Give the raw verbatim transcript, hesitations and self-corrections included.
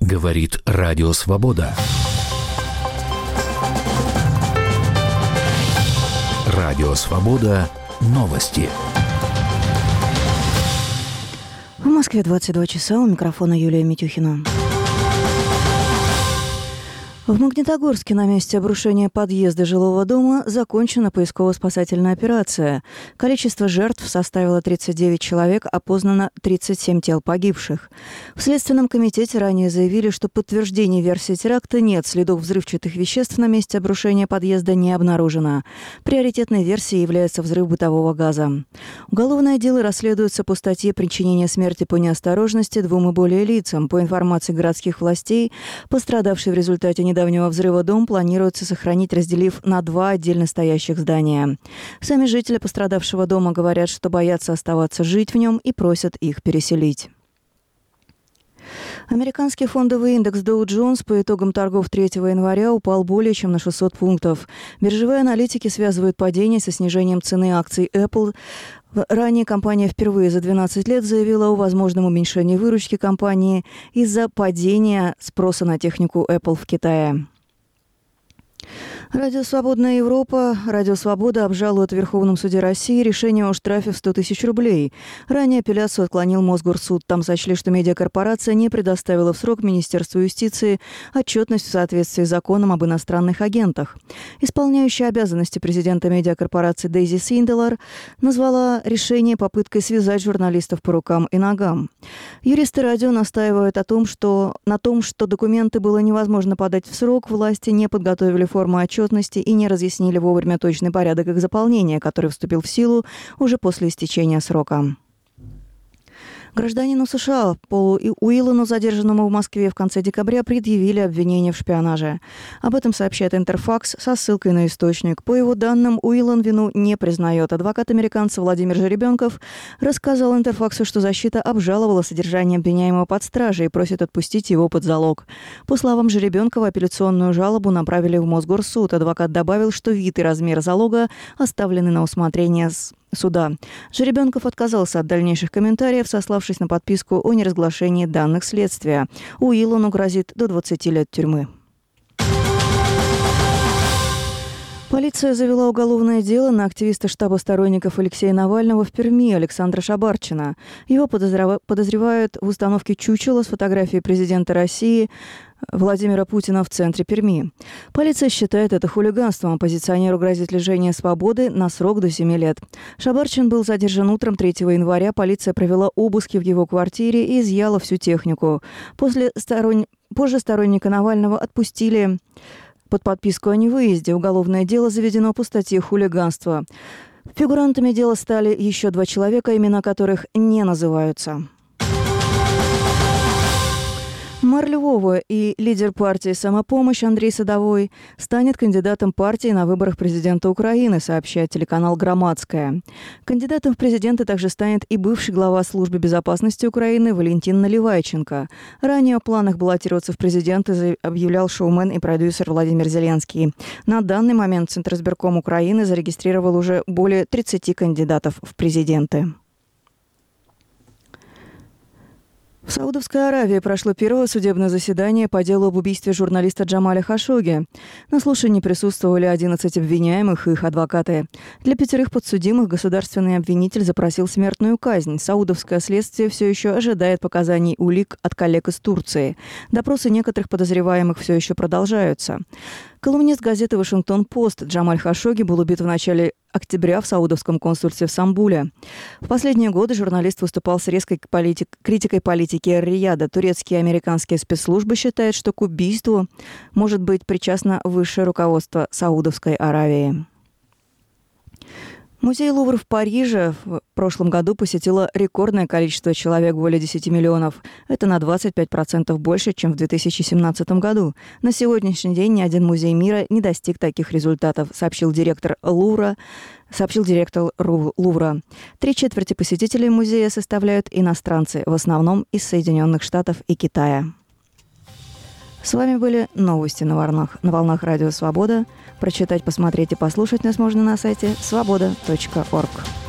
Говорит Радио Свобода. Радио Свобода. Новости. В Москве двадцать два часа. У микрофона Юлия Митюхина. В Магнитогорске на месте обрушения подъезда жилого дома закончена поисково-спасательная операция. Количество жертв составило тридцать девять человек, опознано тридцать семь тел погибших. В Следственном комитете ранее заявили, что подтверждений версии теракта нет, следов взрывчатых веществ на месте обрушения подъезда не обнаружено. Приоритетной версией является взрыв бытового газа. Уголовное дело расследуется по статье «Причинение смерти по неосторожности двум и более лицам». По информации городских властей, пострадавший в результате недавнего недавнего взрыва дом планируется сохранить, разделив на два отдельно стоящих здания. Сами жители пострадавшего дома говорят, что боятся оставаться жить в нем и просят их переселить. Американский фондовый индекс Dow Jones по итогам торгов третьего января упал более чем на шестьсот пунктов. Биржевые аналитики связывают падение со снижением цены акций Apple. Ранее компания впервые за двенадцать лет заявила о возможном уменьшении выручки компании из-за падения спроса на технику Apple в Китае. Радио «Свободная Европа», Радио «Свобода» обжалует в Верховном суде России решение о штрафе в сто тысяч рублей. Ранее апелляцию отклонил Мосгорсуд. Там сочли, что медиакорпорация не предоставила в срок Министерству юстиции отчетность в соответствии с законом об иностранных агентах. Исполняющая обязанности президента медиакорпорации Дейзи Синделар назвала решение попыткой связать журналистов по рукам и ногам. Юристы радио настаивают о том, что на том, что документы было невозможно подать в срок, власти не подготовили форму отчетности и не разъяснили вовремя точный порядок их заполнения, который вступил в силу уже после истечения срока. Гражданину США Полу Уиллану, задержанному в Москве в конце декабря, предъявили обвинение в шпионаже. Об этом сообщает Интерфакс со ссылкой на источник. По его данным, Уиллан вину не признает. Адвокат американца Владимир Жеребенков рассказал Интерфаксу, что защита обжаловала содержание обвиняемого под стражей и просит отпустить его под залог. По словам Жеребенкова, апелляционную жалобу направили в Мосгорсуд. Адвокат добавил, что вид и размер залога оставлены на усмотрение суда. Жеребенков отказался от дальнейших комментариев, сославшись на подписку о неразглашении данных следствия. Уиллану грозит до двадцати лет тюрьмы. Полиция завела уголовное дело на активиста штаба сторонников Алексея Навального в Перми Александра Шабарчина. Его подозревают в установке чучела с фотографией президента России Владимира Путина в центре Перми. Полиция считает это хулиганством. Оппозиционеру грозит лишение свободы на срок до семи лет. Шабарчин был задержан утром третьего января. Полиция провела обыски в его квартире и изъяла всю технику. После сторон... Позже сторонника Навального отпустили под подписку о невыезде. Уголовное дело заведено по статье «Хулиганство». Фигурантами дела стали еще два человека, имена которых не называются. Мэр Львова и лидер партии «Самопомощь» Андрей Садовой станет кандидатом партии на выборах президента Украины, сообщает телеканал «Громадская». Кандидатом в президенты также станет и бывший глава службы безопасности Украины Валентин Наливайченко. Ранее о планах баллотироваться в президенты объявлял шоумен и продюсер Владимир Зеленский. На данный момент Центризбирком Украины зарегистрировал уже более тридцати кандидатов в президенты. В Саудовской Аравии прошло первое судебное заседание по делу об убийстве журналиста Джамаля Хашогги. На слушании присутствовали одиннадцать обвиняемых и их адвокаты. Для пятерых подсудимых государственный обвинитель запросил смертную казнь. Саудовское следствие все еще ожидает показаний улик от коллег из Турции. Допросы некоторых подозреваемых все еще продолжаются. Колумнист газеты «Вашингтон-Пост» Джамаль Хашогги был убит в начале октября в саудовском консульстве в Стамбуле. В последние годы журналист выступал с резкой политик, критикой политики Эр-Рияда. Турецкие и американские спецслужбы считают, что к убийству может быть причастно высшее руководство Саудовской Аравии. Музей Лувр в Париже в прошлом году посетило рекордное количество человек, более десяти миллионов. Это на двадцать пять процентов больше, чем в две тысячи семнадцатом году. На сегодняшний день ни один музей мира не достиг таких результатов, сообщил директор Лувра. Сообщил директор Лувра. Три четверти посетителей музея составляют иностранцы, в основном из Соединенных Штатов и Китая. С вами были новости на волнах, на волнах Радио Свобода. Прочитать, посмотреть и послушать нас можно на сайте свобода точка орг.